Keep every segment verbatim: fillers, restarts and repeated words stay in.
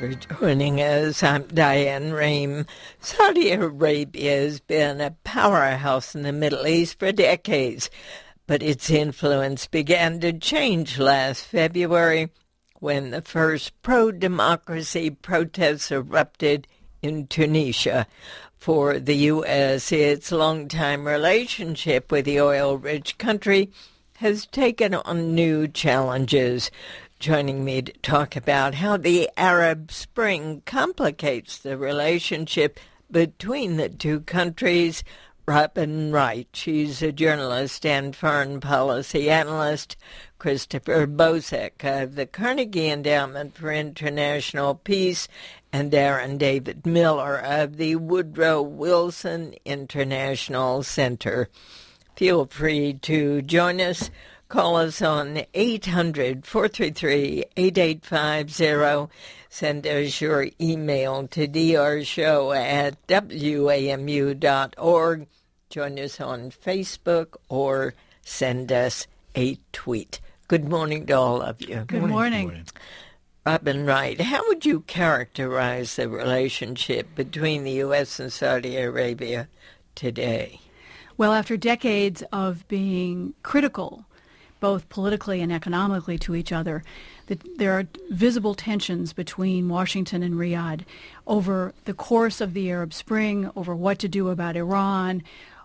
for joining us. I'm Diane Rehm. Saudi Arabia has been a powerhouse in the Middle East for decades, but its influence began to change last February when the first pro-democracy protests erupted in Tunisia. For the U S, its longtime relationship with the oil-rich country has taken on new challenges. Joining me to talk about how the Arab Spring complicates the relationship between the two countries, Robin Wright. She's a journalist and foreign policy analyst. Christopher Bosek of the Carnegie Endowment for International Peace, and Aaron David Miller of the Woodrow Wilson International Center. Feel free to join us. Call us on eight hundred, four three three, eight eight five zero. Send us your email to d r show at w a m u dot org. Join us on Facebook or send us a tweet. Good morning to all of you. Good morning. Good morning. Robin Wright, how would you characterize the relationship between the U S and Saudi Arabia today? Well, after decades of being critical, both politically and economically, to each other, that there are visible tensions between Washington and Riyadh over the course of the Arab Spring, over what to do about Iran,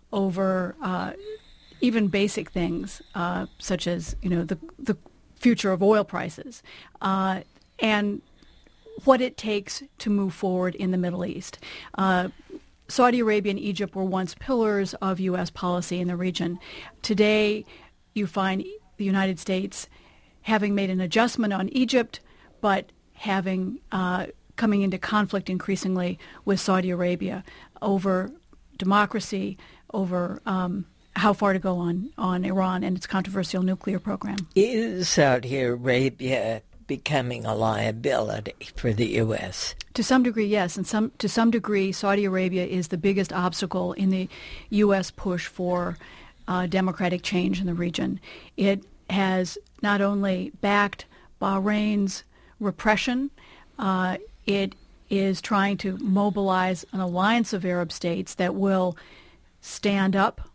over uh, even basic things uh, such as, you know, the the future of oil prices uh, and what it takes to move forward in the Middle East. Uh, Saudi Arabia and Egypt were once pillars of U S policy in the region. Today, you find the United States having made an adjustment on Egypt, but having uh, coming into conflict increasingly with Saudi Arabia over democracy, over um, how far to go on, on Iran and its controversial nuclear program. Is Saudi Arabia becoming a liability for the U S? To some degree, yes. And some to some degree, Saudi Arabia is the biggest obstacle in the U S push for uh, democratic change in the region. It has not only backed Bahrain's repression, uh, it is trying to mobilize an alliance of Arab states that will stand up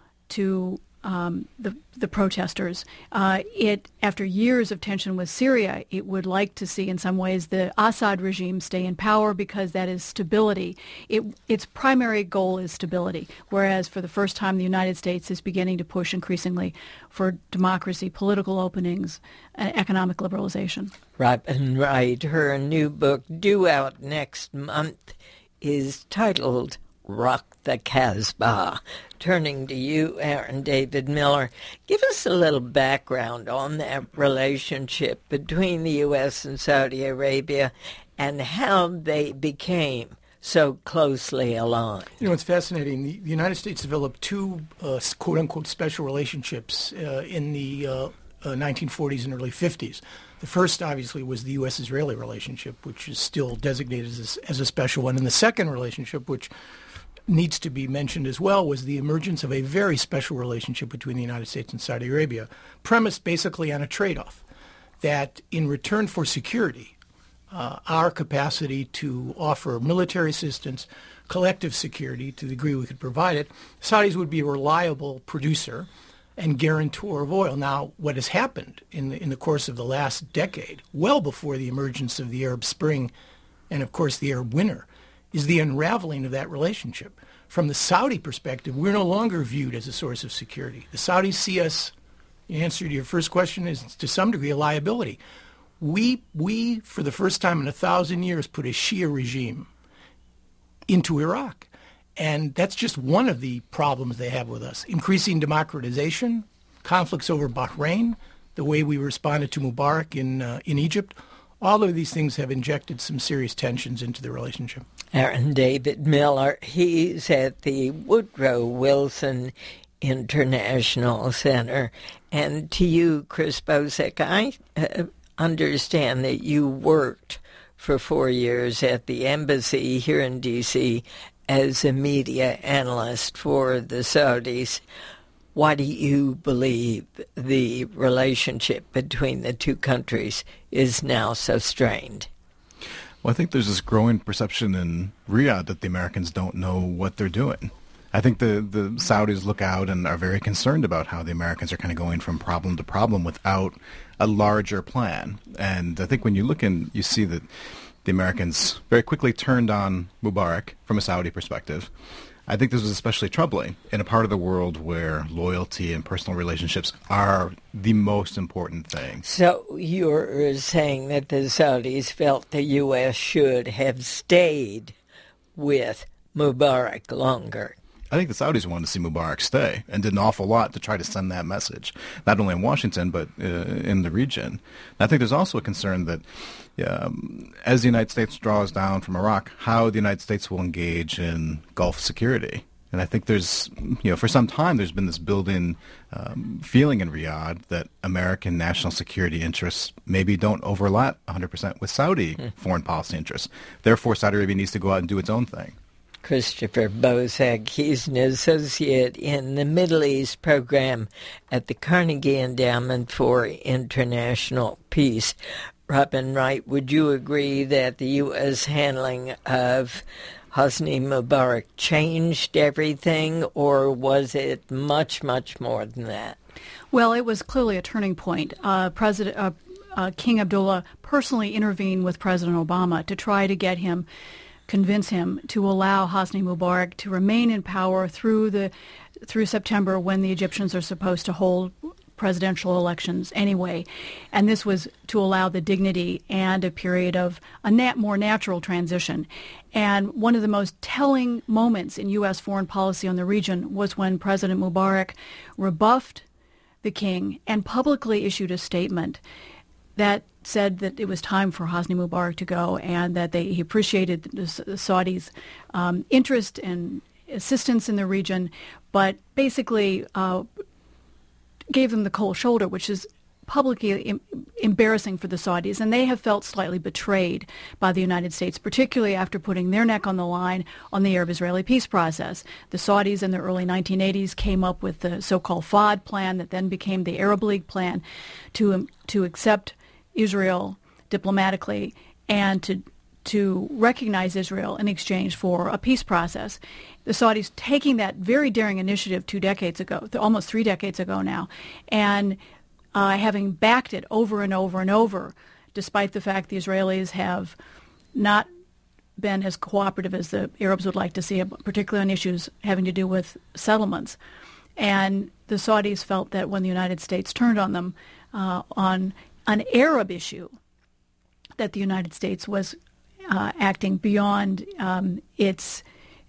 to um, the the protesters. Uh, it, after years of tension with Syria, it would like to see, in some ways, the Assad regime stay in power because that is stability. It, its primary goal is stability, whereas for the first time, the United States is beginning to push increasingly for democracy, political openings, and economic liberalization. Robin Wright, her new book, due out next month, is titled Rock the Casbah. Turning to you, Aaron David Miller, give us a little background on that relationship between the U S and Saudi Arabia and how they became so closely aligned. You know, it's fascinating. The, the United States developed two uh, quote-unquote special relationships uh, in the uh, uh, nineteen forties and early fifties. The first, obviously, was the U S-Israeli relationship, which is still designated as a, as a special one. And the second relationship, which needs to be mentioned as well, was the emergence of a very special relationship between the United States and Saudi Arabia, premised basically on a trade-off, that in return for security, uh, our capacity to offer military assistance, collective security to the degree we could provide it, Saudis would be a reliable producer and guarantor of oil. Now, what has happened in the, in the course of the last decade, well before the emergence of the Arab Spring and, of course, the Arab Winter, is the unraveling of that relationship. From the Saudi perspective, we're no longer viewed as a source of security. The Saudis see us, the answer to your first question is to some degree a liability. We, we for the first time in a thousand years, put a Shia regime into Iraq. And that's just one of the problems they have with us. Increasing democratization, conflicts over Bahrain, the way we responded to Mubarak in uh, in Egypt. All of these things have injected some serious tensions into the relationship. Aaron David Miller, he's at the Woodrow Wilson International Center. And to you, Chris Bosek, I uh, understand that you worked for four years at the embassy here in D C as a media analyst for the Saudis. Why do you believe the relationship between the two countries is now so strained? Well, I think there's this growing perception in Riyadh that the Americans don't know what they're doing. I think the, the Saudis look out and are very concerned about how the Americans are kind of going from problem to problem without a larger plan. And I think when you look in, you see that the Americans very quickly turned on Mubarak from a Saudi perspective. I think this was especially troubling in a part of the world where loyalty and personal relationships are the most important thing. So you're saying that the Saudis felt the U S should have stayed with Mubarak longer? I think the Saudis wanted to see Mubarak stay and did an awful lot to try to send that message, not only in Washington but uh, in the region. And I think there's also a concern that um, as the United States draws down from Iraq, how the United States will engage in Gulf security. And I think there's, you know, for some time there's been this building um, feeling in Riyadh that American national security interests maybe don't overlap one hundred percent with Saudi mm. foreign policy interests. Therefore, Saudi Arabia needs to go out and do its own thing. Christopher Bozak, he's an associate in the Middle East program at the Carnegie Endowment for International Peace. Robin Wright, would you agree that the U S handling of Hosni Mubarak changed everything, or was it much, much more than that? Well, it was clearly a turning point. Uh, President uh, uh, King Abdullah personally intervened with President Obama to try to get him convince him to allow Hosni Mubarak to remain in power through the through September, when the Egyptians are supposed to hold presidential elections anyway. And this was to allow the dignity and a period of a nat- more natural transition. And one of the most telling moments in U S foreign policy on the region was when President Mubarak rebuffed the king and publicly issued a statement that said that it was time for Hosni Mubarak to go, and that they, he appreciated the, the Saudis' um, interest and assistance in the region, but basically uh, gave them the cold shoulder, which is publicly em- embarrassing for the Saudis. And they have felt slightly betrayed by the United States, particularly after putting their neck on the line on the Arab-Israeli peace process. The Saudis in the early nineteen eighties came up with the so-called Fahd plan that then became the Arab League plan to um, to accept Israel diplomatically and to to recognize Israel in exchange for a peace process. The Saudis taking that very daring initiative two decades ago, almost three decades ago now, and uh, having backed it over and over and over, despite the fact the Israelis have not been as cooperative as the Arabs would like to see, particularly on issues having to do with settlements. And the Saudis felt that when the United States turned on them uh, on an Arab issue, that the United States was uh, acting beyond um, its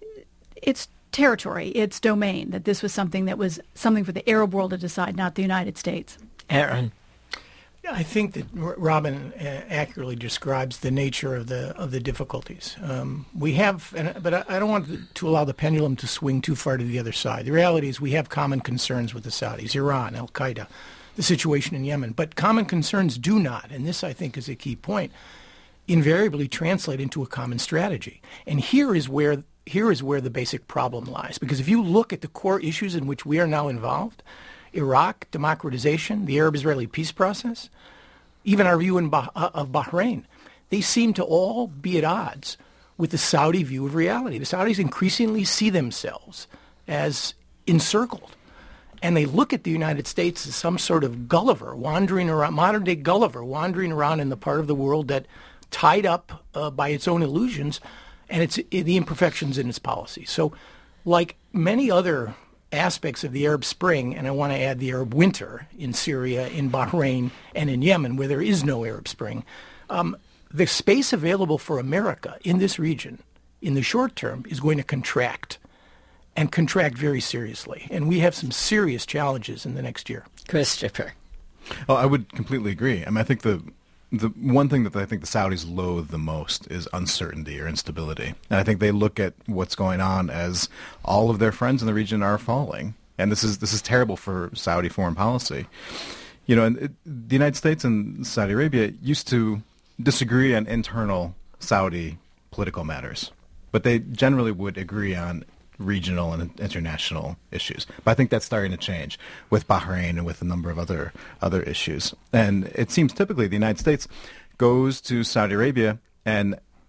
its territory, its domain, that this was something that was something for the Arab world to decide, not the United States. Aaron. Yeah, I think that Robin uh, accurately describes the nature of the of the difficulties. Um, we have, and, but I, I don't want to allow the pendulum to swing too far to the other side. The reality is we have common concerns with the Saudis, Iran, Al-Qaeda, the situation in Yemen. But common concerns do not, and this I think is a key point, invariably translate into a common strategy. And here is where here is where the basic problem lies. Because if you look at the core issues in which we are now involved, Iraq, democratization, the Arab-Israeli peace process, even our view in bah- of Bahrain, they seem to all be at odds with the Saudi view of reality. The Saudis increasingly see themselves as encircled. And they look at the United States as some sort of Gulliver wandering around, modern-day Gulliver wandering around in the part of the world that tied up uh, by its own illusions and its the imperfections in its policy. So like many other aspects of the Arab Spring, and I want to add the Arab Winter in Syria, in Bahrain, and in Yemen, where there is no Arab Spring, um, the space available for America in this region in the short term is going to contract, and contract very seriously. And we have some serious challenges in the next year. Christopher. Oh, I would completely agree. I mean, I think the the one thing that I think the Saudis loathe the most is uncertainty or instability. And I think they look at what's going on as all of their friends in the region are falling. And this is this is terrible for Saudi foreign policy. You know, and it, the United States and Saudi Arabia used to disagree on internal Saudi political matters, but they generally would agree on regional and international issues. But I think that's starting to change with Bahrain and with a number of other other issues. And it seems typically the United States goes to Saudi Arabia and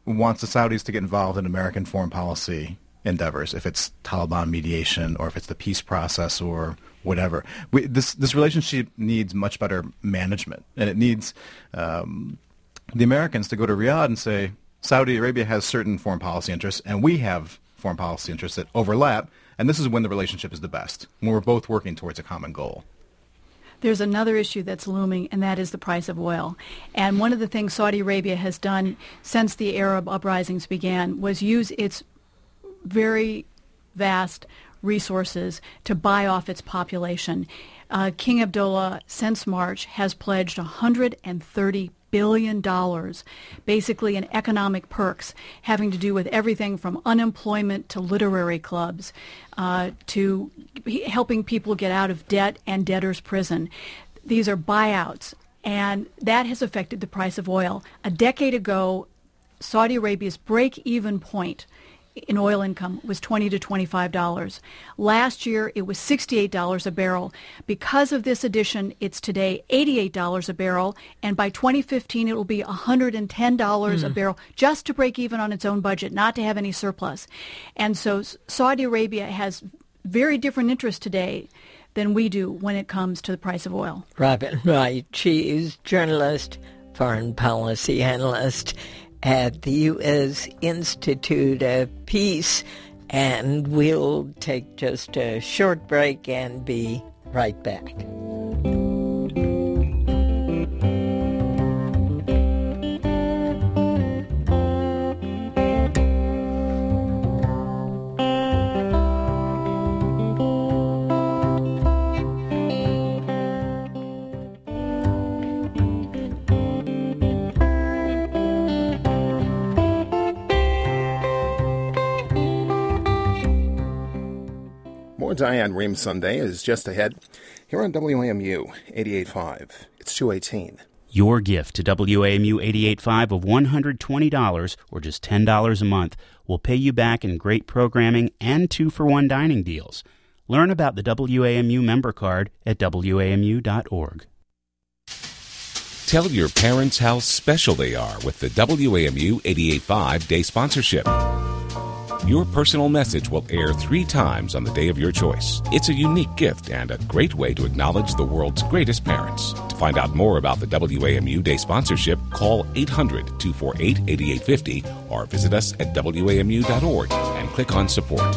wants the Saudis to get involved in American foreign policy endeavors, if it's Taliban mediation or if it's the peace process or whatever. We, this this relationship needs much better management, and it needs um, the Americans to go to Riyadh and say, Saudi Arabia has certain foreign policy interests, and we have foreign policy interests that overlap, and this is when the relationship is the best, when we're both working towards a common goal. There's another issue that's looming, and that is the price of oil. And one of the things Saudi Arabia has done since the Arab uprisings began was use its very vast resources to buy off its population. Uh, King Abdullah, since March, has pledged one hundred thirty billion dollars, basically in economic perks, having to do with everything from unemployment to literary clubs, uh, to helping people get out of debt and debtor's prison. These are buyouts, and that has affected the price of oil. A decade ago, Saudi Arabia's break-even point in oil income was twenty to twenty-five dollars. Last year, it was sixty-eight dollars a barrel. Because of this addition, it's today eighty-eight dollars a barrel, and by twenty fifteen, it will be one hundred ten dollars mm. a barrel just to break even on its own budget, not to have any surplus. And so Saudi Arabia has very different interests today than we do when it comes to the price of oil. Robin Wright, she is journalist, foreign policy analyst at the U S Institute of Peace, and we'll take just a short break and be right back. Diane Rehm Sunday is just ahead here on W A M U eighty-eight point five. It's two eighteen. Your gift to W A M U eighty-eight point five of one hundred twenty dollars or just ten dollars a month will pay you back in great programming and two-for-one dining deals. Learn about the W A M U member card at W A M U dot org. Tell your parents how special they are with the W A M U eighty-eight point five Day Sponsorship. Your personal message will air three times on the day of your choice. It's a unique gift and a great way to acknowledge the world's greatest parents. To find out more about the W A M U Day sponsorship, call eight hundred, two four eight, eight eight five zero or visit us at W A M U dot org and click on support.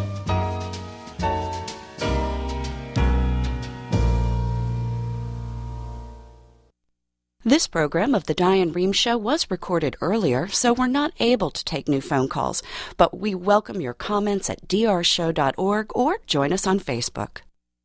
This program of The Diane Rehm Show was recorded earlier, so we're not able to take new phone calls, but we welcome your comments at D R show dot org or join us on Facebook.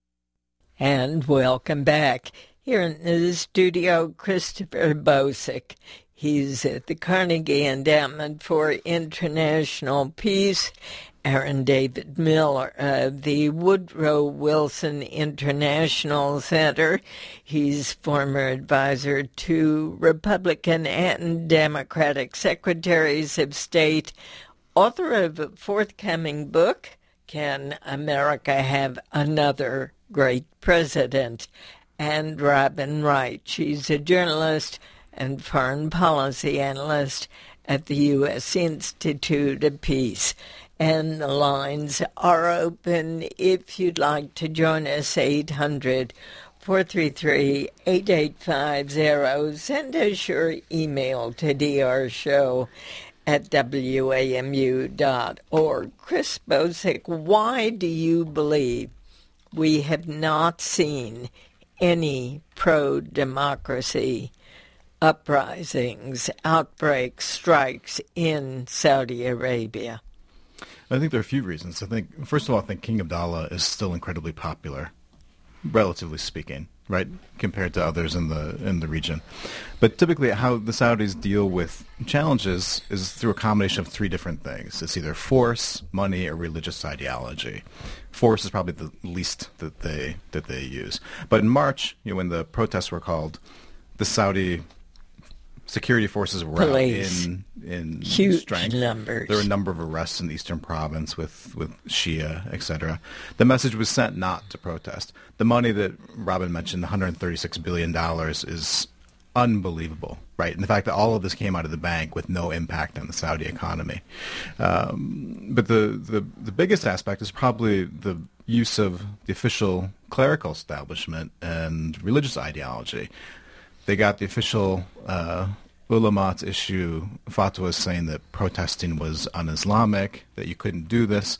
And welcome back. Here in the studio, Christopher Bosick. He's at the Carnegie Endowment for International Peace. Aaron David Miller of the Woodrow Wilson International Center. He's former advisor to Republican and Democratic Secretaries of State, author of a forthcoming book, Can America Have Another Great President? And Robin Wright. She's a journalist and foreign policy analyst at the U S Institute of Peace. And the lines are open if you'd like to join us, eight hundred, four three three, eight eight five zero. Send us your email to drshow at W A M U dot org. Chris Bosick, why do you believe we have not seen any pro-democracy uprisings, outbreaks, strikes in Saudi Arabia? I think there are a few reasons. I think, first of all, I think King Abdullah is still incredibly popular, relatively speaking, right, compared to others in the in the region. But typically how the Saudis deal with challenges is through a combination of three different things. It's either force, money, or religious ideology. Force is probably the least that they that they use. But in March, you know, when the protests were called, the Saudi security forces were Police. out in in Huge strength. numbers. There were a number of arrests in the eastern province with, with Shia, et cetera. The message was sent not to protest. The money that Robin mentioned, one hundred thirty-six billion dollars, is unbelievable, right? And the fact that all of this came out of the bank with no impact on the Saudi economy. Um, but the, the, the biggest aspect is probably the use of the official clerical establishment and religious ideology. They got the official uh, ulama to issue fatwas saying that protesting was un-Islamic, that you couldn't do this,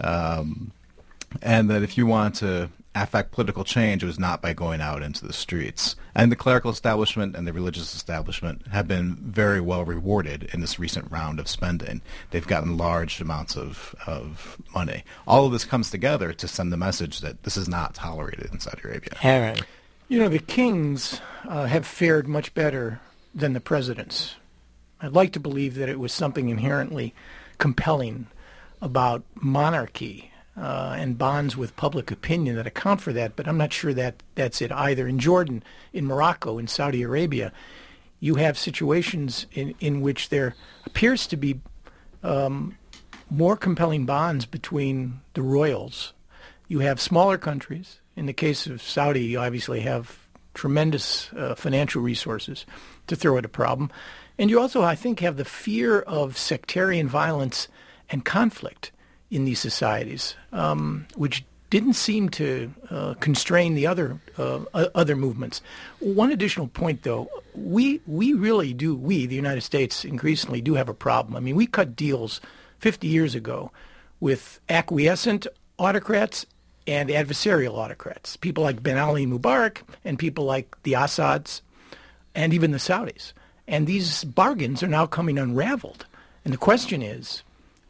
um, and that if you wanted to affect political change, it was not by going out into the streets. And the clerical establishment and the religious establishment have been very well rewarded in this recent round of spending. They've gotten large amounts of, of money. All of this comes together to send the message that this is not tolerated in Saudi Arabia. Aaron. You know, the kings uh, have fared much better than the presidents. I'd like to believe that it was something inherently compelling about monarchy Uh, and bonds with public opinion that account for that, but I'm not sure that that's it either. In Jordan, in Morocco, in Saudi Arabia, you have situations in, in which there appears to be um, more compelling bonds between the royals. You have smaller countries. In the case of Saudi, you obviously have tremendous uh, financial resources to throw at a problem. And you also, I think, have the fear of sectarian violence and conflict in these societies, um, which didn't seem to uh, constrain the other uh, other movements. One additional point, though, we we really do, we, the United States, increasingly do have a problem. I mean, we cut deals fifty years ago with acquiescent autocrats and adversarial autocrats, people like Ben Ali Mubarak and people like the Assads and even the Saudis. And these bargains are now coming unraveled. And the question is,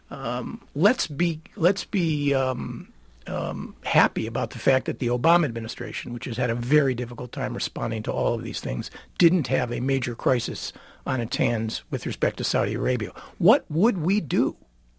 Um, let's be let's be um, um, happy about the fact that the Obama administration, which has had a very difficult time responding to all of these things, didn't have a major crisis on its hands with respect to Saudi Arabia. What would we do,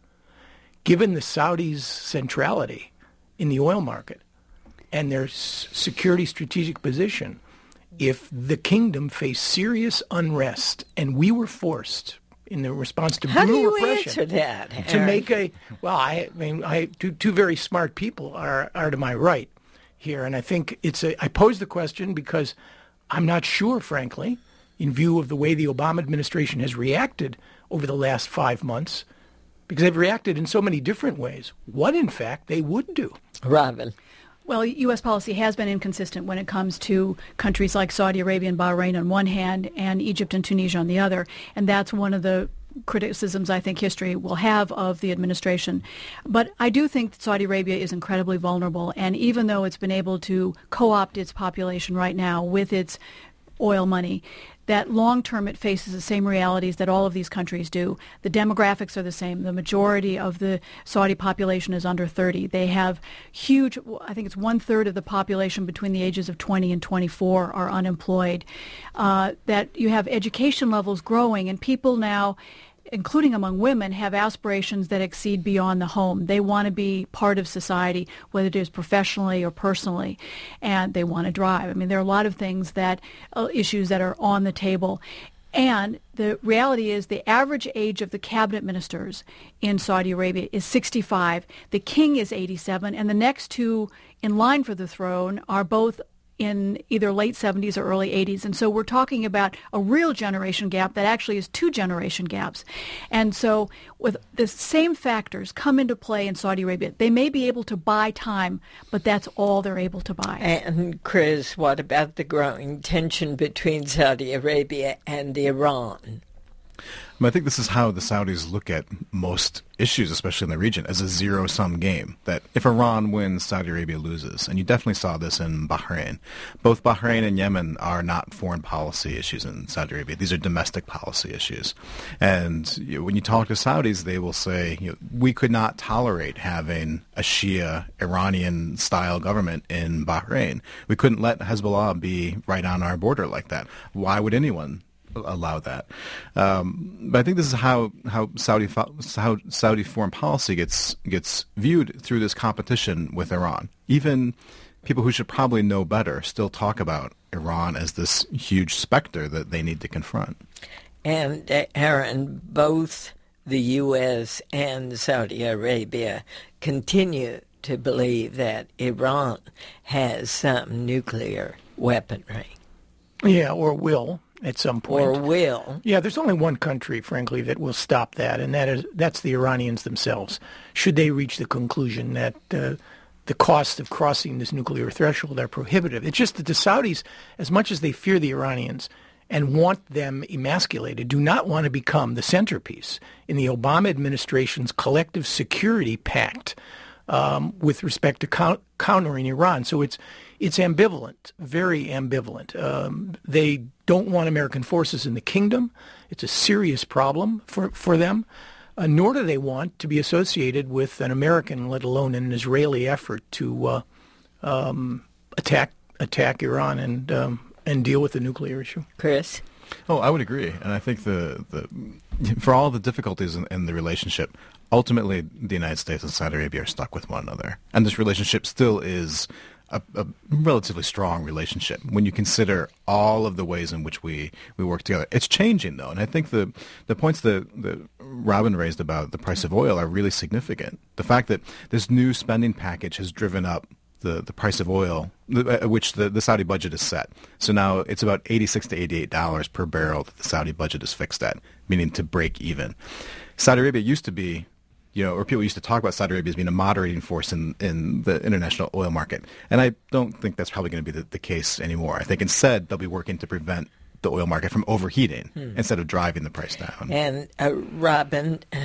given the Saudis' centrality in the oil market and their s- security strategic position, if the kingdom faced serious unrest and we were forced, in the response to How brutal do you repression, answer that, to Aaron? make a well, I, I mean, I two, two very smart people are are to my right here, and I think it's a. I pose the question because I'm not sure, frankly, in view of the way the Obama administration has reacted over the last five months, because they've reacted in so many different ways. What, in fact, they would do. Robin. Well, U S policy has been inconsistent when it comes to countries like Saudi Arabia and Bahrain on one hand and Egypt and Tunisia on the other. And that's one of the criticisms I think history will have of the administration. But I do think that Saudi Arabia is incredibly vulnerable. And even though it's been able to co-opt its population right now with its oil money, that long term it faces the same realities that all of these countries do. The demographics are the same. The majority of the Saudi population is under thirty. They have huge, I think it's one third of the population between the ages of twenty and twenty-four are unemployed. Uh, that you have education levels growing, and people now, including among women, have aspirations that exceed beyond the home. They want to be part of society, whether it is professionally or personally, and they want to drive. I mean, there are a lot of things that, uh, issues that are on the table. And the reality is the average age of the cabinet ministers in Saudi Arabia is sixty-five. The king is eighty-seven, and the next two in line for the throne are both in either late seventies or early eighties. And so we're talking about a real generation gap that actually is two generation gaps. And so with the same factors come into play in Saudi Arabia. They may be able to buy time, but that's all they're able to buy. And Chris, what about the growing tension between Saudi Arabia and Iran? I think this is how the Saudis look at most issues, especially in the region, as a zero-sum game, that if Iran wins, Saudi Arabia loses. And you definitely saw this in Bahrain. Both Bahrain and Yemen are not foreign policy issues in Saudi Arabia. These are domestic policy issues. And you know, when you talk to Saudis, they will say, you know, we could not tolerate having a Shia Iranian-style government in Bahrain. We couldn't let Hezbollah be right on our border like that. Why would anyone allow that? Um, but I think this is how how Saudi how Saudi foreign policy gets gets viewed through this competition with Iran. Even people who should probably know better still talk about Iran as this huge specter that they need to confront. And uh, Aaron, both the U S and Saudi Arabia continue to believe that Iran has some nuclear weaponry. Yeah, or will. at some point. Or will. Yeah, there's only one country, frankly, that will stop that, and that is that's the Iranians themselves. Should they reach the conclusion that uh, the costs of crossing this nuclear threshold are prohibitive. It's just that the Saudis, as much as they fear the Iranians and want them emasculated, do not want to become the centerpiece in the Obama administration's collective security pact um, with respect to count- countering Iran. So it's it's ambivalent, very ambivalent. Um, they don't want American forces in the kingdom. It's a serious problem for, for them. Uh, nor do they want to be associated with an American, let alone an Israeli effort to uh, um, attack attack Iran and um, and deal with the nuclear issue. Chris? Oh, I would agree, and I think the, the for all the difficulties in, in the relationship, ultimately the United States and Saudi Arabia are stuck with one another, and this relationship still is a, a relatively strong relationship when you consider all of the ways in which we, we work together. It's changing, though, and I think the the points that, that Robin raised about the price of oil are really significant. The fact that this new spending package has driven up the, the price of oil, at which the, the Saudi budget is set. So now it's about eighty-six to eighty-eight dollars per barrel that the Saudi budget is fixed at, meaning to break even. Saudi Arabia used to be, you know, or people used to talk about Saudi Arabia as being a moderating force in, in the international oil market. And I don't think that's probably going to be the, the case anymore. I think instead they'll be working to prevent the oil market from overheating hmm. instead of driving the price down. And uh, Robin, uh,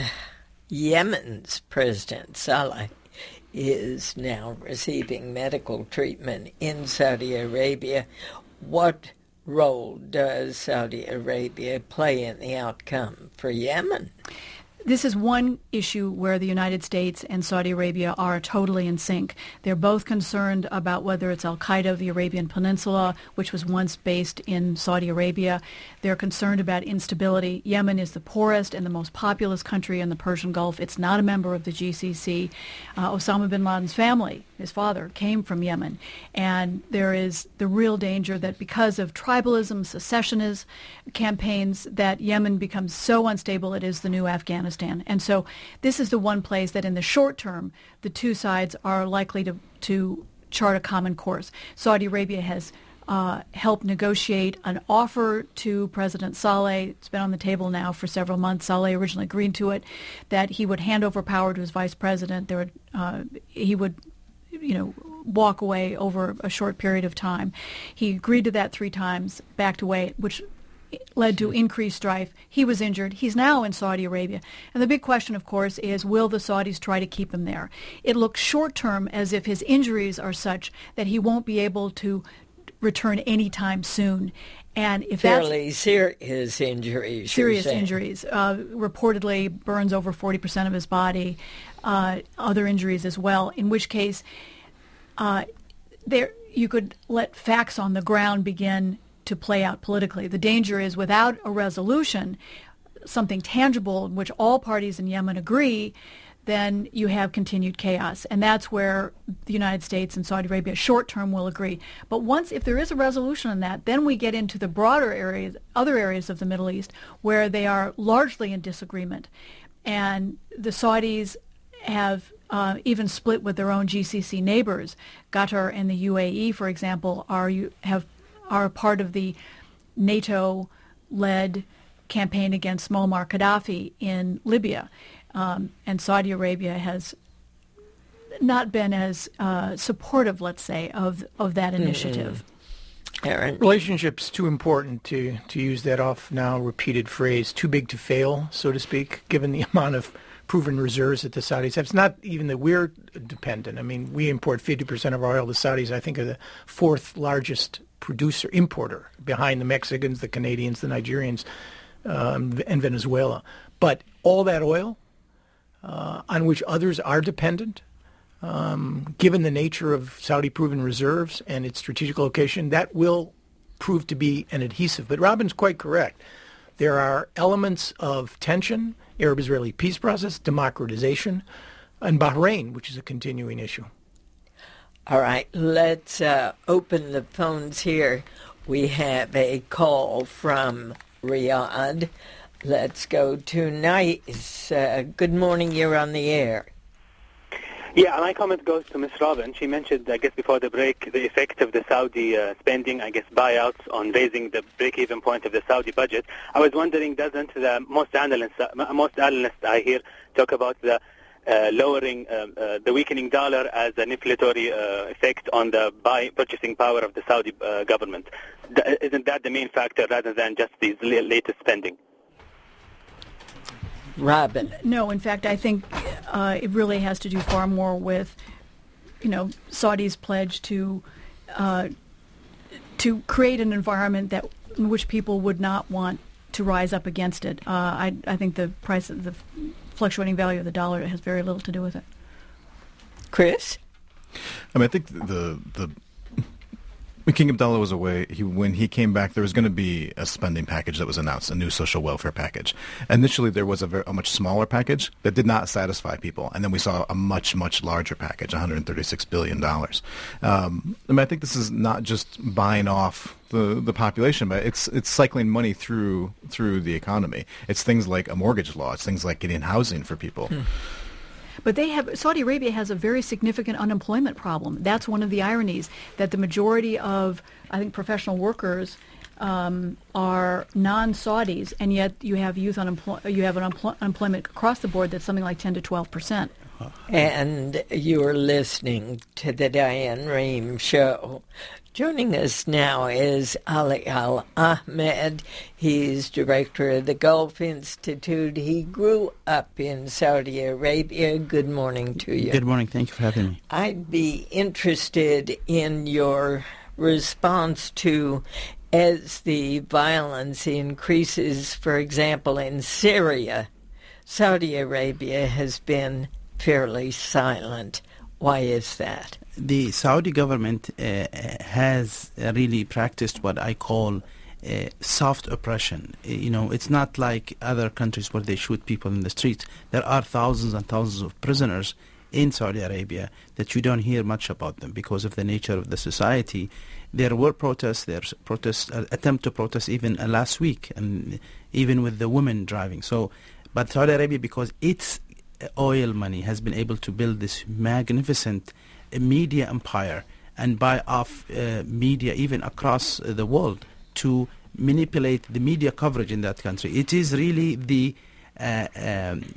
Yemen's President Saleh is now receiving medical treatment in Saudi Arabia. What role does Saudi Arabia play in the outcome for Yemen? This is one issue where the United States and Saudi Arabia are totally in sync. They're both concerned about whether it's al-Qaeda of the Arabian Peninsula, which was once based in Saudi Arabia. They're concerned about instability. Yemen is the poorest and the most populous country in the Persian Gulf. It's not a member of the G C C. Uh, Osama bin Laden's family, his father, came from Yemen. And there is the real danger that because of tribalism, secessionist campaigns, that Yemen becomes so unstable it is the new Afghanistan. And so this is the one place that in the short term, the two sides are likely to, to chart a common course. Saudi Arabia has uh, helped negotiate an offer to President Saleh. It's been on the table now for several months. Saleh originally agreed to it, that he would hand over power to his vice president. There would, uh, he would, you know, walk away over a short period of time. He agreed to that three times, backed away, which led to increased strife. He was injured. He's now in Saudi Arabia. And the big question, of course, is will the Saudis try to keep him there? It looks short-term as if his injuries are such that he won't be able to return anytime soon. And if Fairly that's serious injuries. Serious injuries. Uh, reportedly burns over forty percent of his body, uh, other injuries as well, in which case uh, there you could let facts on the ground begin to play out politically. The danger is without a resolution, something tangible in which all parties in Yemen agree, then you have continued chaos. And that's where the United States and Saudi Arabia short term will agree. But once, if there is a resolution on that, then we get into the broader areas, other areas of the Middle East where they are largely in disagreement. And the Saudis have uh, even split with their own G C C neighbors. Qatar and the U A E, for example, are have are part of the NATO-led campaign against Muammar Gaddafi in Libya. Um, and Saudi Arabia has not been as uh, supportive, let's say, of, of that initiative. Mm-hmm. Aaron? Relationships too important to, to use that oft-now repeated phrase, too big to fail, so to speak, given the amount of proven reserves that the Saudis have. It's not even that we're dependent. I mean, we import fifty percent of our oil. The Saudis, I think, are the fourth largest producer, importer, behind the Mexicans, the Canadians, the Nigerians, um, and Venezuela. But all that oil uh, on which others are dependent, um, given the nature of Saudi proven reserves and its strategic location, that will prove to be an adhesive. But Robin's quite correct. There are elements of tension, Arab-Israeli peace process, democratization, and Bahrain, which is a continuing issue. All right, let's uh, open the phones here. We have a call from Riyadh. Let's go to Nice. Uh, good morning, you're on the air. Yeah, my comment goes to Miz Robin. She mentioned, I guess, before the break, the effect of the Saudi uh, spending, I guess, buyouts on raising the break-even point of the Saudi budget. I was wondering, doesn't the most analysts, uh, most analysts I hear talk about the uh, lowering, uh, uh, the weakening dollar as an inflationary uh, effect on the buy, purchasing power of the Saudi uh, government? Th- isn't that the main factor rather than just these la- latest spending? Robin. No, in fact, I think uh, it really has to do far more with, you know, Saudi's pledge to uh, to create an environment that in which people would not want to rise up against it. Uh, I, I think the price of the fluctuating value of the dollar has very little to do with it. Chris? I mean, I think the the when King Abdullah was away, he, when he came back, there was going to be a spending package that was announced, a new social welfare package. Initially, there was a, very, a much smaller package that did not satisfy people, and then we saw a much, much larger package, one hundred thirty-six billion dollars. Um, I mean, I think this is not just buying off the, the population, but it's it's cycling money through through the economy. It's things like a mortgage law. It's things like getting housing for people. Hmm. But they have Saudi Arabia has a very significant unemployment problem. That's one of the ironies, that the majority of, I think, professional workers um, are non-Saudis, and yet you have youth unemploy- you have an unempl- unemployment across the board that's something like ten to twelve percent. And you're listening to the Diane Rehm Show. Joining us now is Ali Al-Ahmed. He's director of the Gulf Institute. He grew up in Saudi Arabia. Good morning to you. Good morning. Thank you for having me. I'd be interested in your response to, as the violence increases, for example, in Syria, Saudi Arabia has been fairly silent. Why is that? The Saudi government uh, has really practiced what I call uh, soft oppression. Uh, you know, it's not like other countries where they shoot people in the streets. There are thousands and thousands of prisoners in Saudi Arabia that you don't hear much about them because of the nature of the society. There were protests, there's protests, uh, attempt to protest even uh, last week, and even with the women driving. So, but Saudi Arabia, because its oil money has been able to build this magnificent media empire and buy off uh, media even across uh, the world to manipulate the media coverage in that country. It is really the uh, um,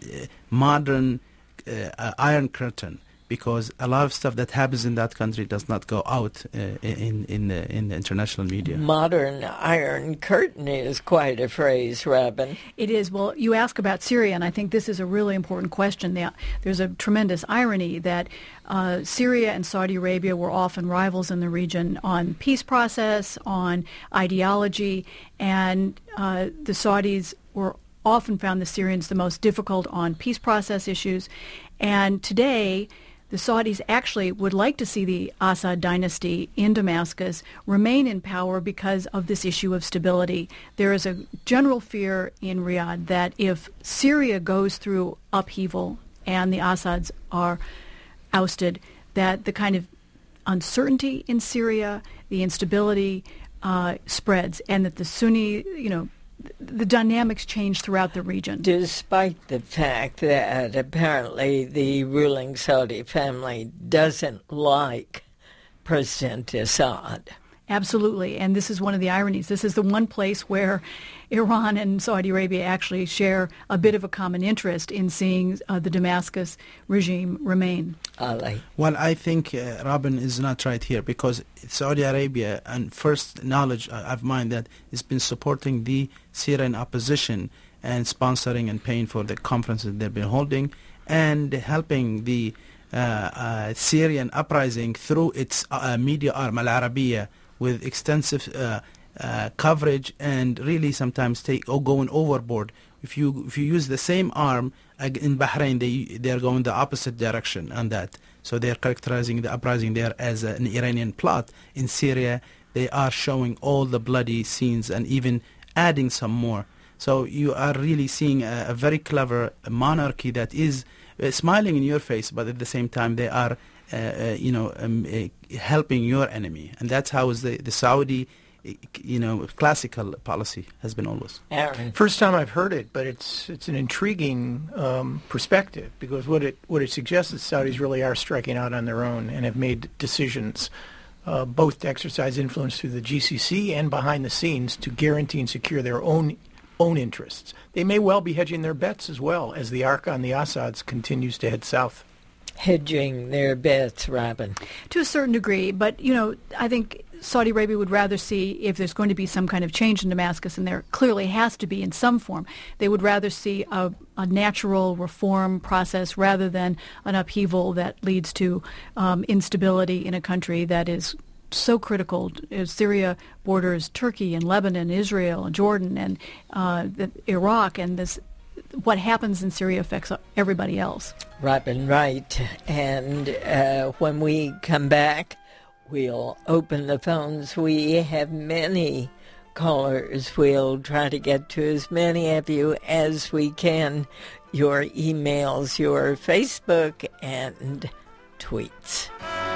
modern uh, Iron Curtain, because a lot of stuff that happens in that country does not go out uh, in in the, in the international media. Modern Iron Curtain is quite a phrase, Robin. It is. Well, you ask about Syria, and I think this is a really important question. There's a tremendous irony that uh, Syria and Saudi Arabia were often rivals in the region on peace process, on ideology, and uh, the Saudis were often found the Syrians the most difficult on peace process issues. And today, the Saudis actually would like to see the Assad dynasty in Damascus remain in power because of this issue of stability. There is a general fear in Riyadh that if Syria goes through upheaval and the Assads are ousted, that the kind of uncertainty in Syria, the instability uh, spreads, and that the Sunni, you know, the dynamics change throughout the region. Despite the fact that apparently the ruling Saudi family doesn't like President Assad. Absolutely, and this is one of the ironies. This is the one place where Iran and Saudi Arabia actually share a bit of a common interest in seeing uh, the Damascus regime remain. Ali. Well, I think uh, Robin is not right here, because Saudi Arabia, and first knowledge of mine, that has been supporting the Syrian opposition and sponsoring and paying for the conferences they've been holding, and helping the uh, uh, Syrian uprising through its uh, media arm, Al Arabiya, with extensive uh, uh, coverage, and really sometimes take or going overboard. If you if you use the same arm uh, in Bahrain, they they are going the opposite direction on that. So they are characterizing the uprising there as an Iranian plot. In Syria, they are showing all the bloody scenes and even adding some more. So you are really seeing a, a very clever monarchy that is uh, smiling in your face, but at the same time they are Uh, uh, you know, um, uh, helping your enemy. And that's how is the, the Saudi you know, classical policy has been always. Aaron. First time I've heard it, but it's it's an intriguing um, perspective, because what it what it suggests is Saudis really are striking out on their own and have made decisions uh, both to exercise influence through the G C C and behind the scenes to guarantee and secure their own own interests. They may well be hedging their bets as well as the arc on the Assads continues to head south. Hedging their bets, Robin. To a certain degree, but, you know, I think Saudi Arabia would rather see, if there's going to be some kind of change in Damascus, and there clearly has to be in some form, they would rather see a, a natural reform process rather than an upheaval that leads to um, instability in a country that is so critical. Syria borders Turkey and Lebanon, Israel and Jordan and uh, the, Iraq, and this. What happens in Syria affects everybody else. Robin Wright. And uh, when we come back, we'll open the phones. We have many callers. We'll try to get to as many of you as we can. Your emails, your Facebook, and tweets.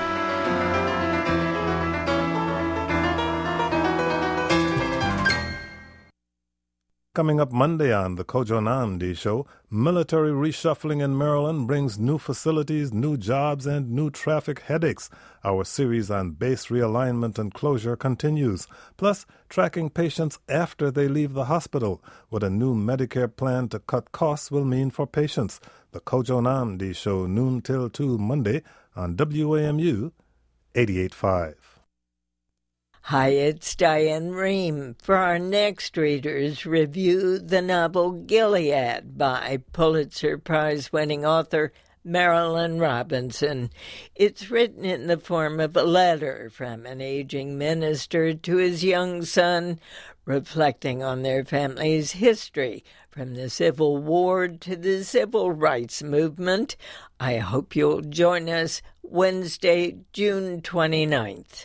Coming up Monday on the Kojo Nnamdi Show, military reshuffling in Maryland brings new facilities, new jobs, and new traffic headaches. Our series on base realignment and closure continues. Plus, tracking patients after they leave the hospital, what a new Medicare plan to cut costs will mean for patients. The Kojo Nnamdi Show, noon till two Monday on W A M U eighty-eight point five. Hi, it's Diane Rehm. For our next readers, review the novel Gilead by Pulitzer Prize-winning author Marilynne Robinson. It's written in the form of a letter from an aging minister to his young son, reflecting on their family's history from the Civil War to the Civil Rights Movement. I hope you'll join us Wednesday, June twenty-ninth.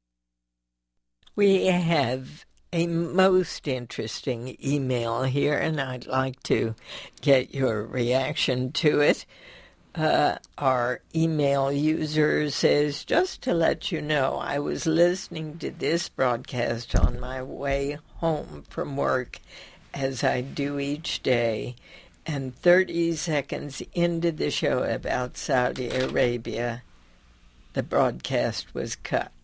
We have a most interesting email here, and I'd like to get your reaction to it. Uh, our email user says, just to let you know, I was listening to this broadcast on my way home from work, as I do each day, and thirty seconds into the show about Saudi Arabia, the broadcast was cut.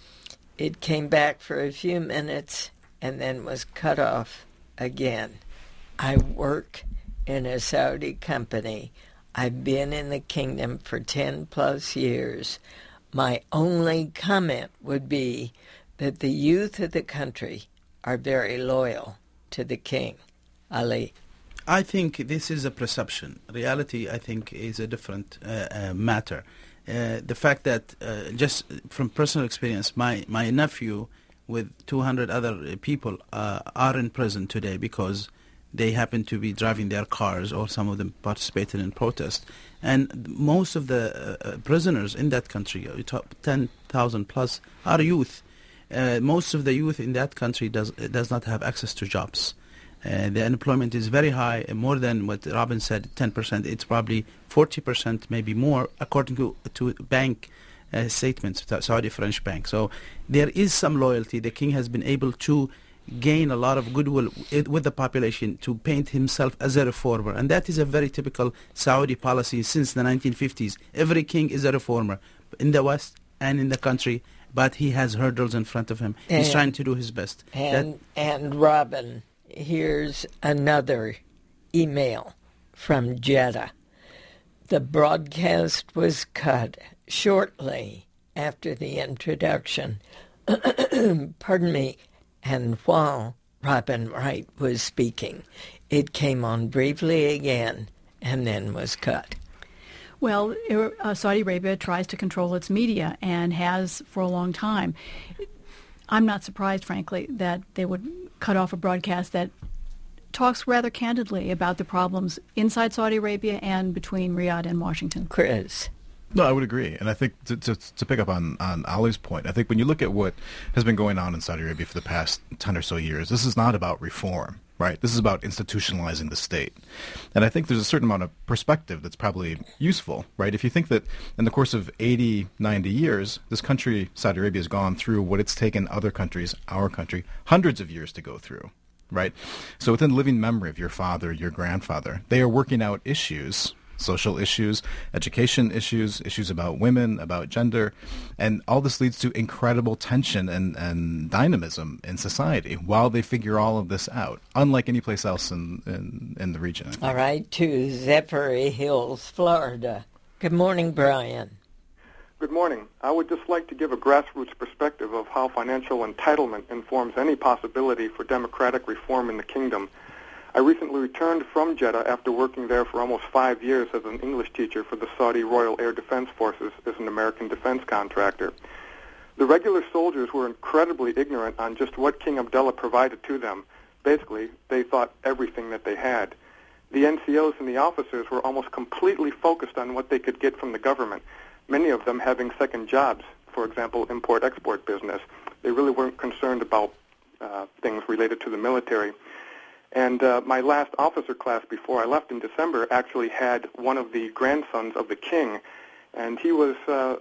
It came back for a few minutes and then was cut off again. I work in a Saudi company. I've been in the kingdom for ten plus years. My only comment would be that the youth of the country are very loyal to the king. Ali. I think this is a perception. Reality, I think, is a different uh, uh, matter. Uh, the fact that, uh, just from personal experience, my, my nephew with two hundred other people uh, are in prison today because they happen to be driving their cars, or some of them participated in protest. And most of the uh, prisoners in that country, ten thousand plus, are youth. Uh, most of the youth in that country does does not have access to jobs. Uh, the unemployment is very high, more than what Robin said, ten percent. It's probably forty percent, maybe more, according to, to bank uh, statements, Saudi French bank. So there is some loyalty. The king has been able to gain a lot of goodwill with the population, to paint himself as a reformer. And that is a very typical Saudi policy since the nineteen fifties. Every king is a reformer in the West and in the country, but he has hurdles in front of him. And, He's trying to do his best. And, that, and Robin, here's another email from Jeddah. The broadcast was cut shortly after the introduction. Pardon me. And while Robin Wright was speaking, it came on briefly again and then was cut. Well, uh, Saudi Arabia tries to control its media and has for a long time. I'm not surprised, frankly, that they would cut off a broadcast that talks rather candidly about the problems inside Saudi Arabia and between Riyadh and Washington. Chris. No, I would agree. And I think to, to, to pick up on, on Ali's point, I think when you look at what has been going on in Saudi Arabia for the past ten or so years, this is not about reform. right? This is about institutionalizing the state. And I think there's a certain amount of perspective that's probably useful, right? If you think that in the course of eighty, ninety years, this country, Saudi Arabia, has gone through what it's taken other countries, our country, hundreds of years to go through, right? So within living memory of your father, your grandfather, they are working out issues, social issues, education issues, issues about women, about gender, and all this leads to incredible tension and, and dynamism in society while they figure all of this out, unlike any place else in, in, in the region. All right, to Zephyr Hills, Florida. Good morning, Brian. Good morning. I would just like to give a grassroots perspective of how financial entitlement informs any possibility for democratic reform in the kingdom. I recently returned from Jeddah after working there for almost five years as an English teacher for the Saudi Royal Air Defense Forces as an American defense contractor. The regular soldiers were incredibly ignorant on just what King Abdullah provided to them. Basically, they thought everything that they had. The N C Os and the officers were almost completely focused on what they could get from the government, many of them having second jobs, for example, import-export business. They really weren't concerned about uh, things related to the military. And uh, my last officer class before I left in December actually had one of the grandsons of the king, and he was uh,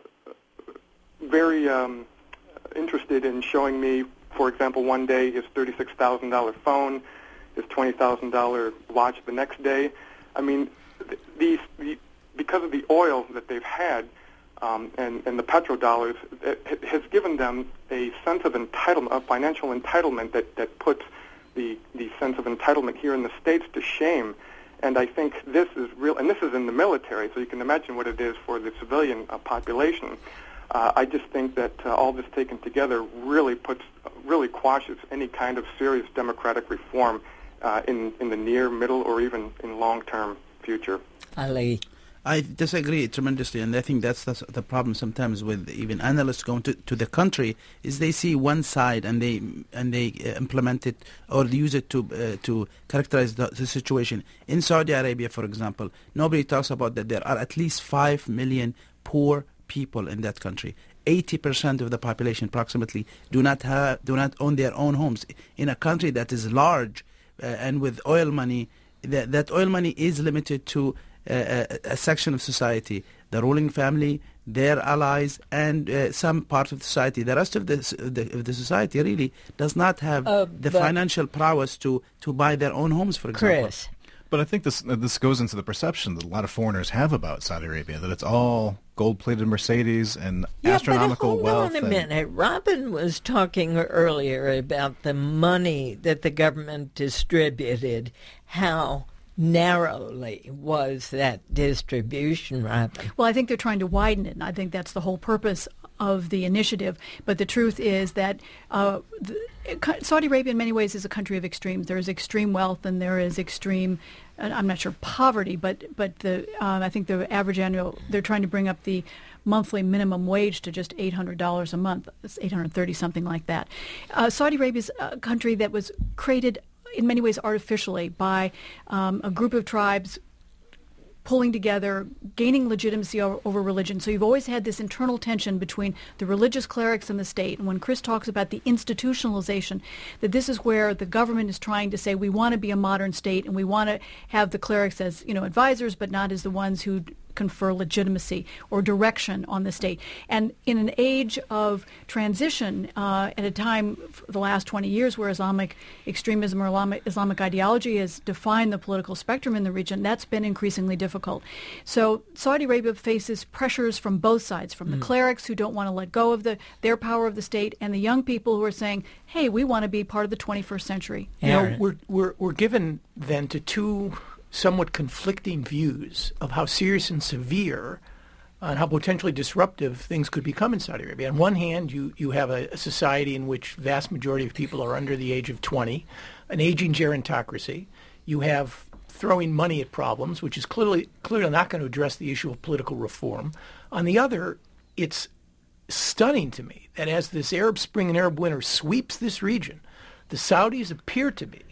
very um, interested in showing me, for example, one day his thirty-six thousand dollars phone, his twenty thousand dollars watch the next day. I mean, th- these the, because of the oil that they've had um, and, and the petrodollars, it has given them a sense of entitlement, a financial entitlement that, that puts the, the sense of entitlement here in the States to shame. And I think this is real, and this is in the military, so you can imagine what it is for the civilian uh, population. Uh, I just think that uh, all this taken together really puts, really quashes any kind of serious democratic reform uh, in, in the near, middle, or even in long-term future. Ali. I disagree tremendously, and I think that's the, the problem sometimes with even analysts going to, to the country is they see one side and they and they uh, implement it or use it to uh, to characterize the, the situation. In Saudi Arabia, for example, nobody talks about that there are at least five million poor people in that country. eighty percent of the population, approximately, do not have do not own their own homes. In a country that is large uh, and with oil money, that that oil money is limited to Uh, a, a section of society, the ruling family, their allies, and uh, some part of the society. The rest of the, the, of the society really does not have uh, the financial prowess to, to buy their own homes, for example. Chris. But I think this uh, this goes into the perception that a lot of foreigners have about Saudi Arabia, that it's all gold-plated Mercedes and yeah, astronomical but wealth. Hold on a minute. Robin was talking earlier about the money that the government distributed, how narrowly was that distribution, Robin? Well, I think they're trying to widen it, and I think that's the whole purpose of the initiative. But the truth is that uh, the, Saudi Arabia in many ways is a country of extremes. There is extreme wealth and there is extreme, I'm not sure poverty, but but the um, I think the average annual, they're trying to bring up the monthly minimum wage to just eight hundred dollars a month. It's eight hundred thirty, something like that. Uh, Saudi Arabia is a country that was created in many ways artificially by um, a group of tribes pulling together, gaining legitimacy over, over religion. So you've always had this internal tension between the religious clerics and the state. And when Chris talks about the institutionalization, that this is where the government is trying to say we want to be a modern state and we want to have the clerics as, you know, advisors, but not as the ones who confer legitimacy or direction on the state. And in an age of transition, uh, at a time, for the last twenty years, where Islamic extremism or Islamic, Islamic ideology has defined the political spectrum in the region, that's been increasingly difficult. So Saudi Arabia faces pressures from both sides, from mm. the clerics who don't want to let go of the their power of the state, and the young people who are saying, hey, we want to be part of the twenty-first century. You know, we're, we're, we're given then to two somewhat conflicting views of how serious and severe and how potentially disruptive things could become in Saudi Arabia. On one hand, you, you have a, a society in which vast majority of people are under the age of twenty, an aging gerontocracy. You have throwing money at problems, which is clearly clearly not going to address the issue of political reform. On the other, it's stunning to me that as this Arab Spring and Arab Winter sweeps this region, the Saudis appear to be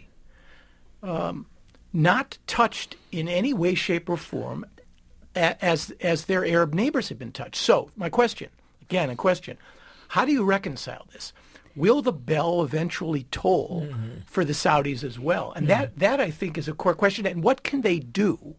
um, not touched in any way, shape, or form as as their Arab neighbors have been touched. So my question, again, a question, how do you reconcile this? will the bell eventually toll mm-hmm. for the Saudis as well? And mm-hmm. that, that, I think, is a core question. And what can they do?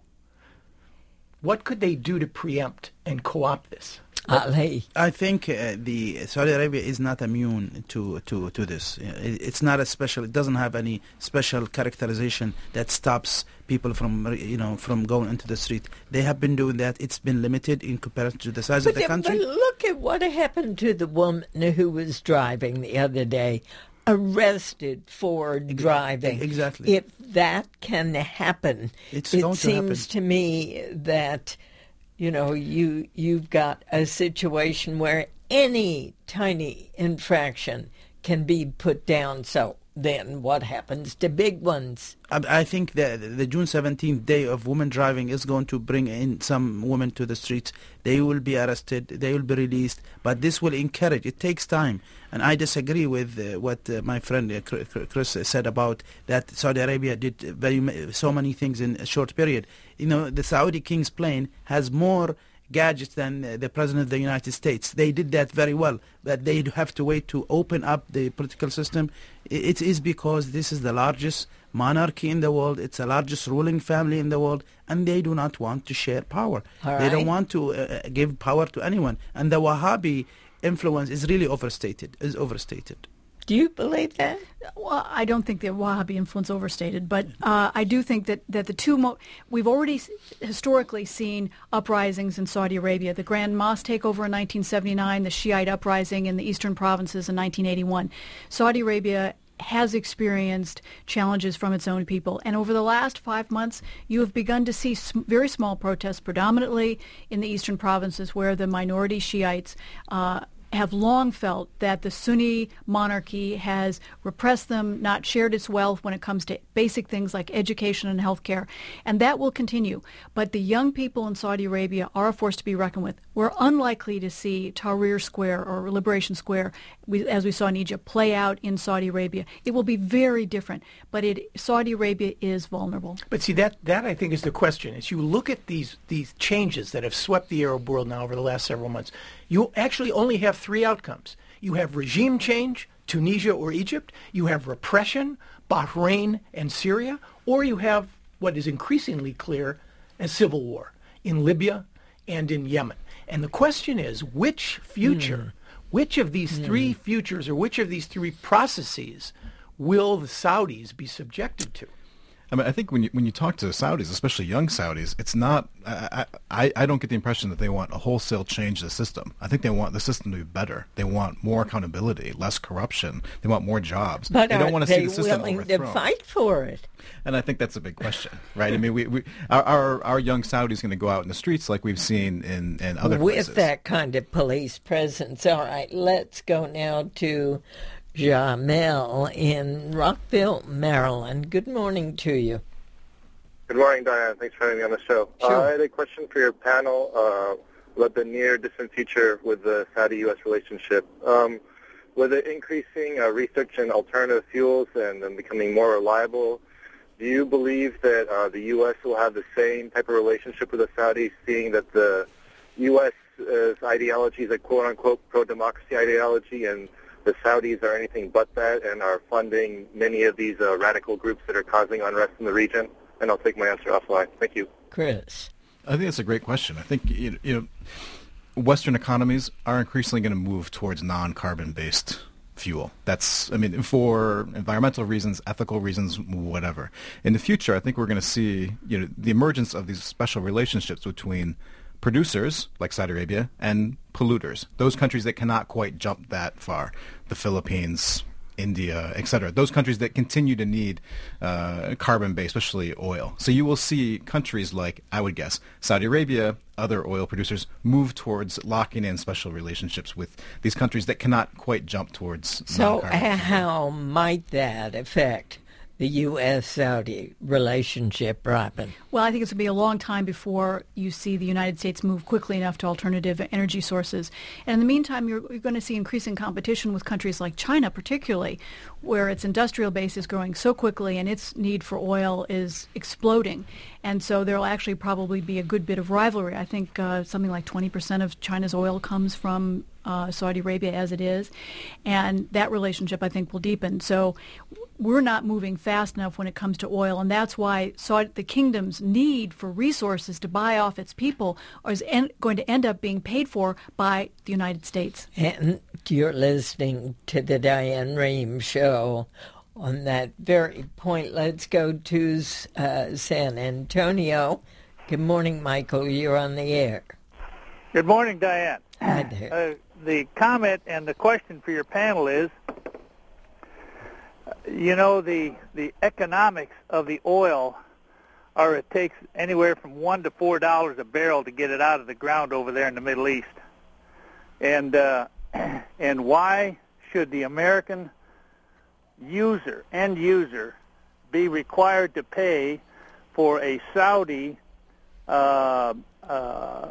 What could they do to preempt and co-opt this? Ali. I think uh, the Saudi Arabia is not immune to, to, to this. It, it's not a special. It doesn't have any special characterization that stops people from you know from going into the street. They have been doing that. It's been limited in comparison to the size but of the the, country. But look at what happened to the woman who was driving the other day, arrested for driving. Exactly. If that can happen, it's it going to seems happen. to me that. You know, you, you've got a situation where any tiny infraction can be put down. So then what happens to big ones? I, I think that the June seventeenth day of women driving is going to bring in some women to the streets. They will be arrested. They will be released. But this will encourage. It takes time. And I disagree with uh, what uh, my friend uh, Chris said about that Saudi Arabia did very so many things in a short period. You know, the Saudi king's plane has more gadgets than uh, the President of the United States. They did that very well. But they have to wait to open up the political system. It is because this is the largest monarchy in the world. It's the largest ruling family in the world. And they do not want to share power. All they right. don't want to uh, give power to anyone. And the Wahhabi influence is really overstated, is overstated. Do you believe that? Well, I don't think the Wahhabi influence overstated, but uh, I do think that, that the two, mo- we've already s- historically seen uprisings in Saudi Arabia. The Grand Mosque takeover in nineteen seventy-nine, the Shiite uprising in the eastern provinces in nineteen eighty-one. Saudi Arabia has experienced challenges from its own people. And over the last five months, you have begun to see sm- very small protests, predominantly in the eastern provinces where the minority Shiites uh, have long felt that the Sunni monarchy has repressed them, not shared its wealth when it comes to basic things like education and healthcare, and that will continue. But the young people in Saudi Arabia are a force to be reckoned with. We're unlikely to see Tahrir Square or Liberation Square, we, as we saw in Egypt, play out in Saudi Arabia. It will be very different, but it, Saudi Arabia is vulnerable. But see, that, that I think is the question. As you look at these, these changes that have swept the Arab world now over the last several months, you actually only have three outcomes. You have regime change, Tunisia or Egypt. You have repression, Bahrain and Syria. Or you have what is increasingly clear as civil war in Libya and in Yemen. And the question is, which future, mm. which of these mm. three futures or which of these three processes will the Saudis be subjected to? I mean, I think when you when you talk to Saudis, especially young Saudis, it's not. I, I I don't get the impression that they want a wholesale change to the system. I think they want the system to be better. They want more accountability, less corruption. They want more jobs. But they don't want to see the system willing overthrown. to fight for it? And I think that's a big question, right? I mean, we, we our, our our young Saudis going to go out in the streets like we've seen in in other with places. that kind of police presence. All right, let's go now to Jamel in Rockville, Maryland. Good morning to you. Good morning, Diane. Thanks for having me on the show. Sure. Uh, I had a question for your panel uh, about the near-distant future with the Saudi-U S relationship. Um, with the increasing uh, research in alternative fuels and them becoming more reliable, do you believe that uh, the U S will have the same type of relationship with the Saudis, seeing that the U S's ideology is a quote-unquote pro-democracy ideology and the Saudis are anything but that and are funding many of these uh, radical groups that are causing unrest in the region? And I'll take my answer offline. Thank you. Chris. I think that's a great question. I think you know, Western economies are increasingly going to move towards non-carbon-based fuel. That's, I mean, for environmental reasons, ethical reasons, whatever. In the future, I think we're going to see, you know, the emergence of these special relationships between producers like Saudi Arabia and polluters, those countries that cannot quite jump that far, the Philippines, India, et cetera, those countries that continue to need uh, carbon-based, especially oil. So you will see countries like, I would guess, Saudi Arabia, other oil producers, move towards locking in special relationships with these countries that cannot quite jump towards So non-carbon. how might that affect the U S Saudi relationship, Robin? Well, I think it's going to be a long time before you see the United States move quickly enough to alternative energy sources. And in the meantime, you're, you're going to see increasing competition with countries like China, particularly, where its industrial base is growing so quickly and its need for oil is exploding. And so there will actually probably be a good bit of rivalry. I think uh, something like twenty percent of China's oil comes from uh, Saudi Arabia as it is, and that relationship, I think, will deepen. So we're not moving fast enough when it comes to oil, and that's why Saudi, the kingdom's need for resources to buy off its people is en- going to end up being paid for by the United States. And you're listening to the Diane Rehm Show. On that very point, let's go to uh, San Antonio. Good morning, Michael. You're on the air. Good morning, Diane. Hi there. Uh, the comment and the question for your panel is, you know, the the economics of the oil are it takes anywhere from one to four dollars a barrel to get it out of the ground over there in the Middle East, and uh, and why should the American user, end user, be required to pay for a Saudi uh, uh,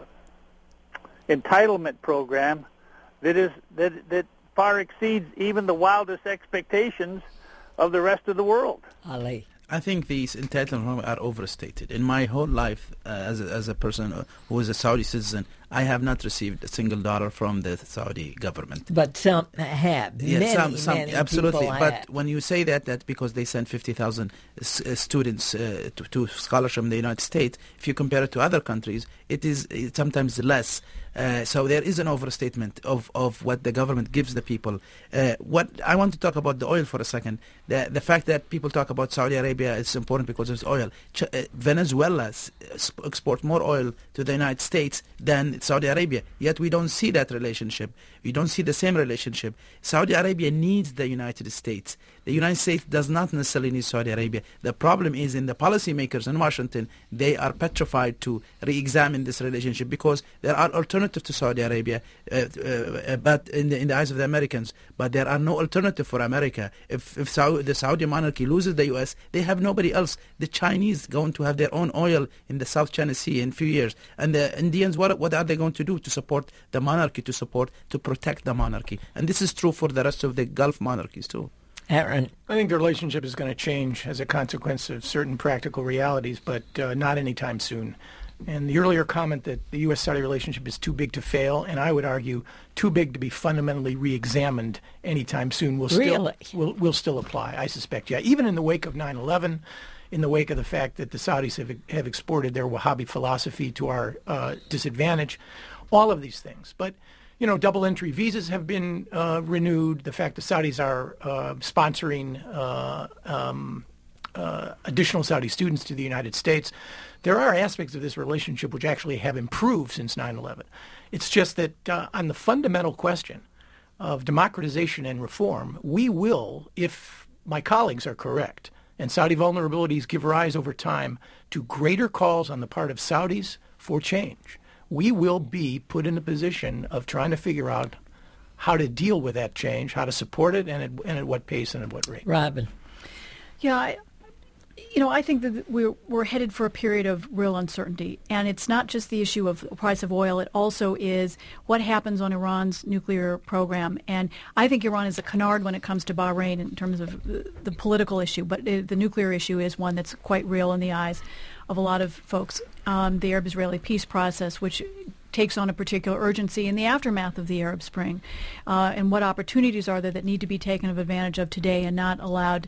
entitlement program that is that that far exceeds even the wildest expectations of the rest of the world? Ali. I think these entitlements are overstated. In my whole life, uh, as a, as a person who is a Saudi citizen, I have not received a single dollar from the Saudi government. But some have. Yeah, many, some, some, many absolutely. people But have. when you say that, that because they send fifty thousand s- uh, students uh, to, to scholarship in the United States, if you compare it to other countries, it is it's sometimes less. Uh, so there is an overstatement of, of what the government gives the people. Uh, what I want to talk about the oil for a second. The the fact that people talk about Saudi Arabia is important because it's oil. Ch- uh, Venezuela s- export more oil to the United States than Saudi Arabia. Yet we don't see that relationship. We don't see the same relationship. Saudi Arabia needs the United States. The United States does not necessarily need Saudi Arabia. The problem is in the policymakers in Washington. They are petrified to re-examine this relationship because there are alternatives to Saudi Arabia, uh, uh, but in the, in the eyes of the Americans. But there are no alternative for America. If if Saudi, the Saudi monarchy loses the U S, they have nobody else. The Chinese going to have their own oil in the South China Sea in a few years, and the Indians, what what are they going to do to support the monarchy, to support to protect the monarchy? And this is true for the rest of the Gulf monarchies too. Aaron. I think the relationship is going to change as a consequence of certain practical realities, but uh, not anytime soon. And the earlier comment that the U S Saudi relationship is too big to fail, and I would argue too big to be fundamentally re-examined anytime soon, will really? still will, will still apply, I suspect. Yeah, even in the wake of nine eleven, in the wake of the fact that the Saudis have, have exported their Wahhabi philosophy to our uh, disadvantage, all of these things. But you know, double entry visas have been uh, renewed. The fact the Saudis are uh, sponsoring uh, um, uh, additional Saudi students to the United States. There are aspects of this relationship which actually have improved since nine eleven. It's just that uh, on the fundamental question of democratization and reform, we will, if my colleagues are correct, and Saudi vulnerabilities give rise over time to greater calls on the part of Saudis for change, we will be put in a position of trying to figure out how to deal with that change, how to support it, and at, and at what pace and at what rate. Robin. Yeah, I, you know, I think that we're we're headed for a period of real uncertainty, and it's not just the issue of the price of oil. It also is what happens on Iran's nuclear program. And I think Iran is a canard when it comes to Bahrain in terms of the, the political issue, but the, the nuclear issue is one that's quite real in the eyes of a lot of folks. Um, the Arab-Israeli peace process, which takes on a particular urgency in the aftermath of the Arab Spring, uh, and what opportunities are there that need to be taken advantage of today and not allowed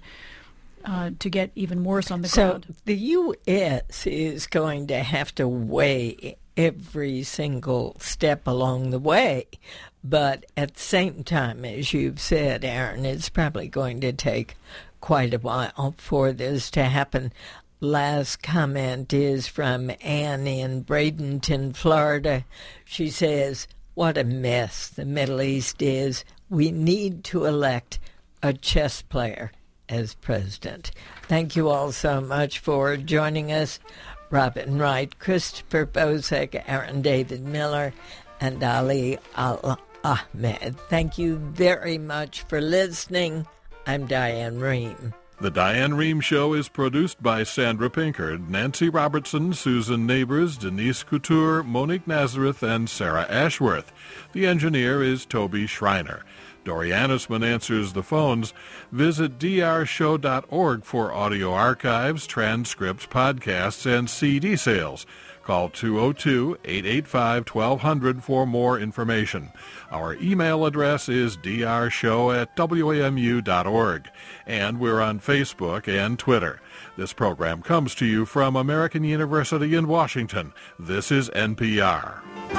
Uh, to get even worse on the so ground. So the U S is going to have to weigh every single step along the way. But at the same time, as you've said, Aaron, it's probably going to take quite a while for this to happen. Last comment is from Ann in Bradenton, Florida. She says, what a mess the Middle East is. We need to elect a chess player as president. Thank you all so much for joining us. Robin Wright, Christopher Bozek, Aaron David Miller, and Ali Al-Ahmed. Thank you very much for listening. I'm Diane Rehm. The Diane Rehm Show is produced by Sandra Pinkard, Nancy Robertson, Susan Neighbors, Denise Couture, Monique Nazareth, and Sarah Ashworth. The engineer is Toby Schreiner. Dori Anisman answers the phones. Visit d r show dot org for audio archives, transcripts, podcasts, and C D sales. Call two oh two, eight eight five, twelve hundred for more information. Our email address is d r show at w a m u dot org, and we're on Facebook and Twitter. This program comes to you from American University in Washington. This is N P R.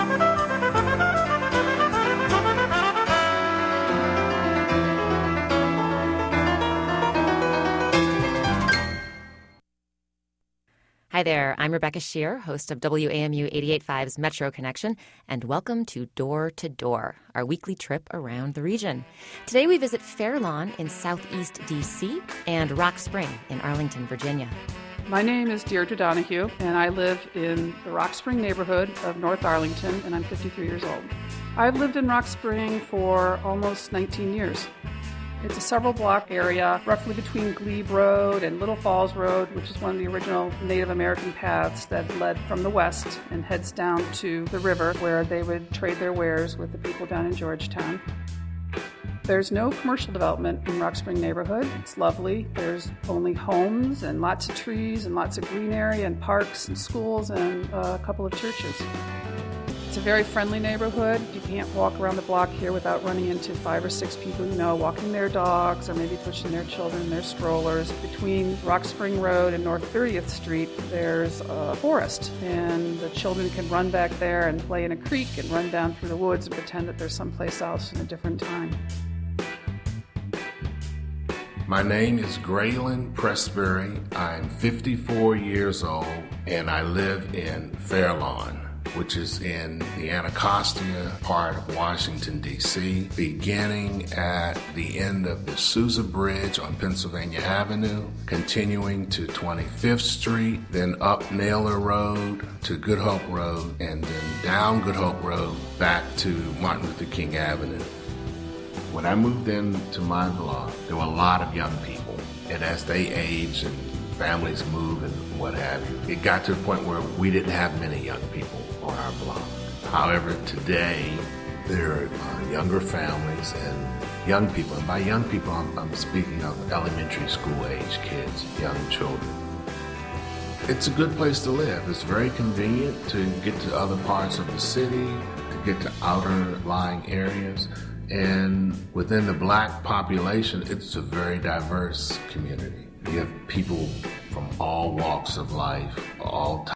Hi there, I'm Rebecca Shear, host of W A M U eighty-eight point five's Metro Connection, and welcome to Door to Door, our weekly trip around the region. Today we visit Fair Lawn in southeast D C and Rock Spring in Arlington, Virginia. My name is Deirdre Donahue, and I live in the Rock Spring neighborhood of North Arlington, and I'm fifty-three years old. I've lived in Rock Spring for almost nineteen years. It's a several block area, roughly between Glebe Road and Little Falls Road, which is one of the original Native American paths that led from the west and heads down to the river where they would trade their wares with the people down in Georgetown. There's no commercial development in Rock Spring neighborhood. It's lovely. There's only homes and lots of trees and lots of green area and parks and schools and a couple of churches. It's a very friendly neighborhood. You can't walk around the block here without running into five or six people you know walking their dogs or maybe pushing their children in their strollers. Between Rock Spring Road and North thirtieth Street, there's a forest, and the children can run back there and play in a creek and run down through the woods and pretend that they're someplace else in a different time. My name is Graylin Pressbury. I'm fifty-four years old, and I live in Fair Lawn, which is in the Anacostia part of Washington, D C, beginning at the end of the Sousa Bridge on Pennsylvania Avenue, continuing to twenty-fifth Street, then up Naylor Road to Good Hope Road, and then down Good Hope Road back to Martin Luther King Avenue. When I moved into my block, there were a lot of young people, and as they age and families move and what have you, it got to the point where we didn't have many young people on our block. However, today, there are uh, younger families and young people. And by young people, I'm, I'm speaking of elementary school age kids, young children. It's a good place to live. It's very convenient to get to other parts of the city, to get to outer lying areas. And within the black population, it's a very diverse community. You have people from all walks of life, all